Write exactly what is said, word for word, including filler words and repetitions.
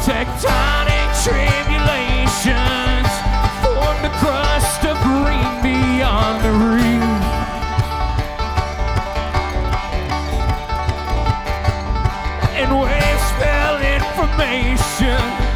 Tectonic tribulations formed a crust of green beyond the reef. And waves spell information